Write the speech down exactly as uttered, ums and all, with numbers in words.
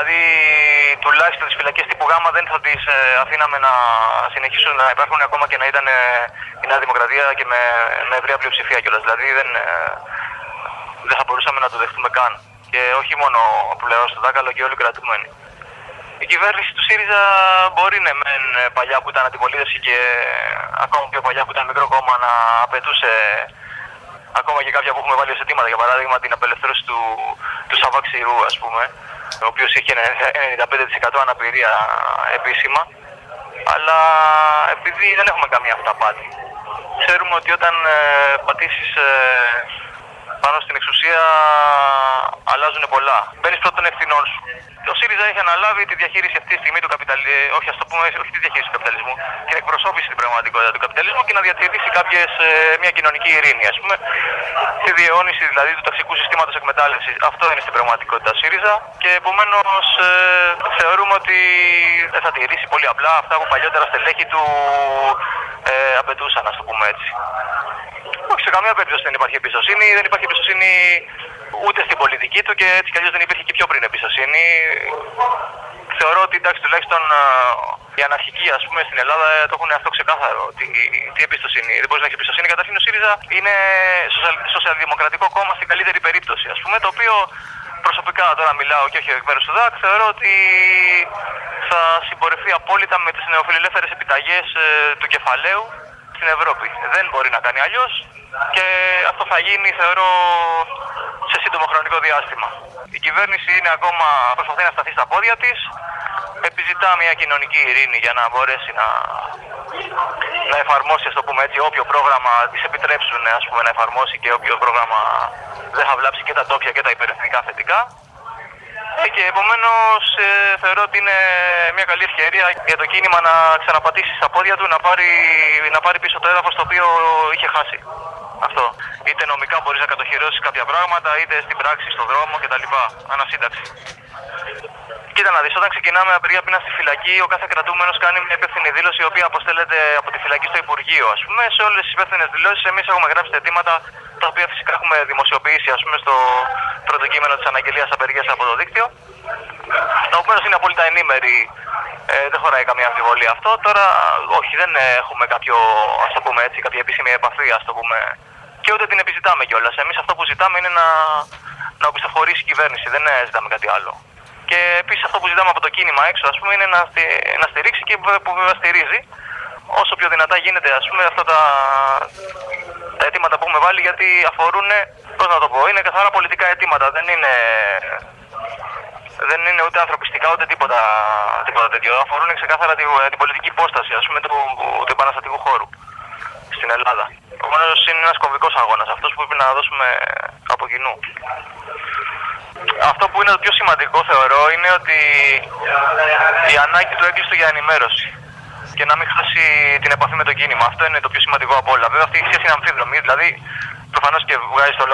Δηλαδή, τουλάχιστον τις φυλακές τύπου Γ δεν θα τις ε, αφήναμε να συνεχίσουν να υπάρχουν ακόμα και να ήταν ε, η Νέα Δημοκρατία και με, με ευρεία πλειοψηφία κιόλας. Δηλαδή, δεν, ε, δεν θα μπορούσαμε να το δεχτούμε καν. Και όχι μόνο πλέον στο Δάκα, αλλά και όλοι οι κρατούμενοι. Η κυβέρνηση του ΣΥΡΙΖΑ μπορεί ναι, μεν παλιά που ήταν αντιπολίτευση και ακόμα πιο παλιά που ήταν μικρό κόμμα να απαιτούσε ακόμα και κάποια που έχουμε βάλει ως αιτήματα, για παράδειγμα την απελευθέρωση του, του Σαββαξιρού, ας πούμε, ο οποίος είχε ενενήντα πέντε τοις εκατό αναπηρία επίσημα, αλλά επειδή δεν έχουμε καμία αυταπάτη. Ξέρουμε ότι όταν ε, πατήσεις ε, πάνω στην εξουσία αλλάζουν πολλά. Μπαίνεις πρώτον ευθυνών σου. Ο ΣΥΡΙΖΑ έχει αναλάβει τη διαχείριση αυτή τη στιγμή του καπιταλισμού, όχι ας το πούμε, όχι τη διαχείριση του καπιταλισμού, την εκπροσώπηση στην πραγματικότητα του καπιταλισμού και να διατηρήσει κάποιες, ε, μια κοινωνική ειρήνη, ας πούμε, τη διαιώνιση δηλαδή του ταξικού συστήματος εκμετάλλευσης. Αυτό είναι στην πραγματικότητα ΣΥΡΙΖΑ και επομένως ε, θεωρούμε ότι δεν θα τηρήσει πολύ απλά αυτά που παλιότερα στελέχη του ε, απαιτούσαν, ας το πούμε έτσι. Όχι, σε καμία περίπτωση δεν υπάρχει εμπιστοσύνη, δεν υπάρχει εμπιστοσύνη ούτε στην πολιτική του και έτσι κι αλλιώς δεν υπήρχε και πιο πριν εμπιστοσύνη. Θεωρώ ότι εντάξει, τουλάχιστον οι αναρχικοί ας πούμε στην Ελλάδα το έχουν αυτό ξεκάθαρο. Τι, τι εμπιστοσύνη, δεν μπορεί να έχει εμπιστοσύνη. Καταρχήν ο ΣΥΡΙΖΑ είναι σοσιαλ, σοσιαλδημοκρατικό κόμμα στην καλύτερη περίπτωση, ας πούμε, το οποίο προσωπικά τώρα μιλάω και όχι εκ μέρους του ΔΑΚ, θεωρώ ότι θα συμπορευτεί απόλυτα με τις νεοφιλελεύθερες επιταγές ε, του κεφαλαίου στην Ευρώπη. Δεν μπορεί να κάνει αλλιώς και αυτό θα γίνει, θεωρώ, σε σύντομο χρονικό διάστημα. Η κυβέρνηση είναι ακόμα, προσπαθεί να σταθεί στα πόδια της, επιζητά μια κοινωνική ειρήνη για να μπορέσει να, να εφαρμόσει, ας το πούμε έτσι, όποιο πρόγραμμα της επιτρέψουν ας πούμε, να εφαρμόσει και όποιο πρόγραμμα δεν θα βλάψει και τα τόπια και τα υπερεθνικά θετικά. Και επομένως ε, θεωρώ ότι είναι μια καλή ευκαιρία για το κίνημα να ξαναπατήσει στα πόδια του, να πάρει, να πάρει πίσω το έδαφος το οποίο είχε χάσει. Αυτό. Είτε νομικά μπορείς να κατοχυρώσεις κάποια πράγματα, είτε στην πράξη, στον δρόμο κτλ. Ανασύνταξη. Κοίτα να δεις, όταν ξεκινάμε απεργία πείνας στη φυλακή, ο κάθε κρατούμενος κάνει μια υπεύθυνη δήλωση η οποία αποστέλλεται από τη φυλακή στο Υπουργείο. Ας πούμε, σε όλες τις υπεύθυνες δηλώσεις, εμείς έχουμε γράψει τα αιτήματα, τα οποία φυσικά έχουμε δημοσιοποιήσει ας πούμε, στο πρώτο κείμενο της αναγγελίας απεργίας από το δίκτυο. Επομένως είναι απόλυτα ενήμεροι, ε, δεν χωράει καμία αμφιβολία αυτό. Τώρα, όχι, δεν έχουμε κάποιο, ας το πούμε έτσι, κάποια επίσημη επαφή, ας το πούμε, και ούτε την επιζητάμε κιόλας. Εμείς αυτό που ζητάμε είναι να, να οπισθοχωρήσει η κυβέρνηση, δεν ζητάμε κάτι άλλο. Και επίσης αυτό που ζητάμε από το κίνημα έξω, ας πούμε, είναι να, στι, να στηρίξει και που βέβαια στηρίζει όσο πιο δυνατά γίνεται, ας πούμε, αυτά τα, τα αιτήματα που έχουμε βάλει, γιατί αφορούν, πώς να το πω, είναι καθαρά πολιτικά αιτήματα, δεν είναι, δεν είναι ούτε ανθρωπιστικά ούτε τίποτα, τίποτα τέτοιο. Αφορούν ξεκάθαρα την, την πολιτική υπόσταση, ας πούμε, του, του επαναστατικού χώρου στην Ελλάδα. Επομένως είναι ένας κομβικός αγώνας, αυτός που πρέπει να δώσουμε από κοινού. Αυτό που είναι το πιο σημαντικό θεωρώ είναι ότι η ανάγκη του έγκλειστο για ενημέρωση και να μην χάσει την επαφή με το κίνημα. Αυτό είναι το πιο σημαντικό από όλα. Βέβαια αυτή η σχέση είναι αμφίδρομη, δηλαδή προφανώς και βγάζει το